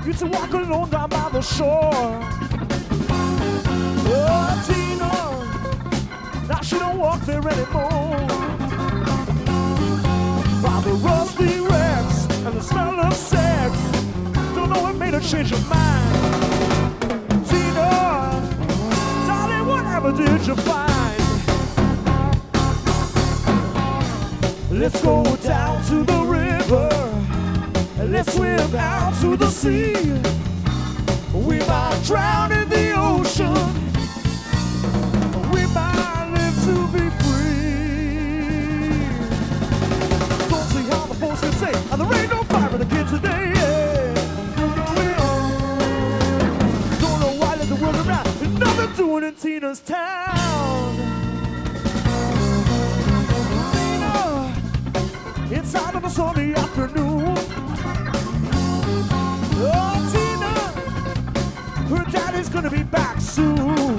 Used to walk alone down by the shore. Oh, Tina, now she don't walk there anymore. By the rusty wrecks and the smell of sex, don't know what made her change her mind. Tina, darling, whatever did you find? Let's go down to the river, let's swim out to the sea. We might drown in the ocean, we might live to be free. Don't see how the folks can say, and there ain't no fire in the kids today. Yeah. Don't know why let the world around, there's nothing doing in Tina's town. Inside of a sunny afternoon. Oh, Tina, her daddy's gonna be back soon.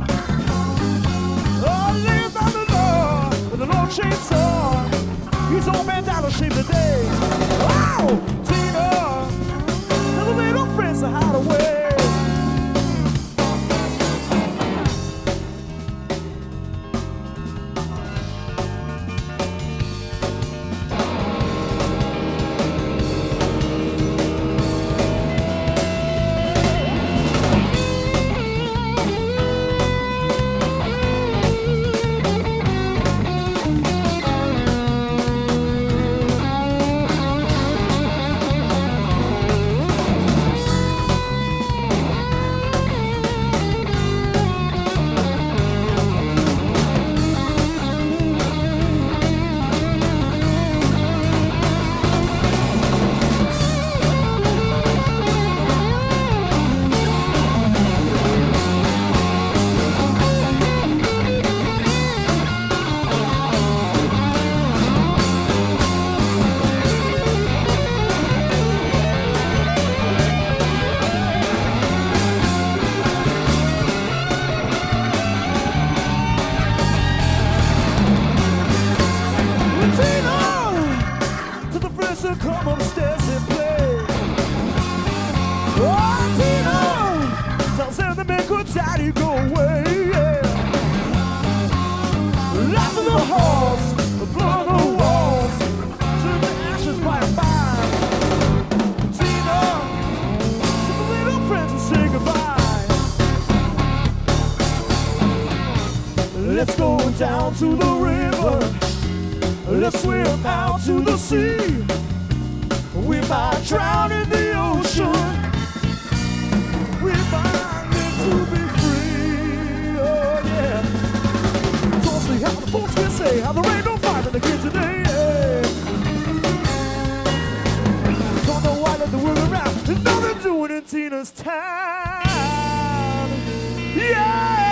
Oh, live by the law with a long chainsaw. He's all bent out of shape today. Wow, Tina, tell the little friends to hide away. Come upstairs and play. Oh, Tina, tells them to make her daddy go away. Yeah. Lots of the halls, the blood on the walls, turn the ashes by a fire. Tina, to the little friends and say goodbye. Let's go down to the river, let's swim out to the sea. We might drown in the ocean, we might live to be free. Oh yeah. Don't see how the folks can say how there ain't no fight in the kids today. Yeah. Don't know why let the world around, there's nothing doing in Tina's town. Yeah.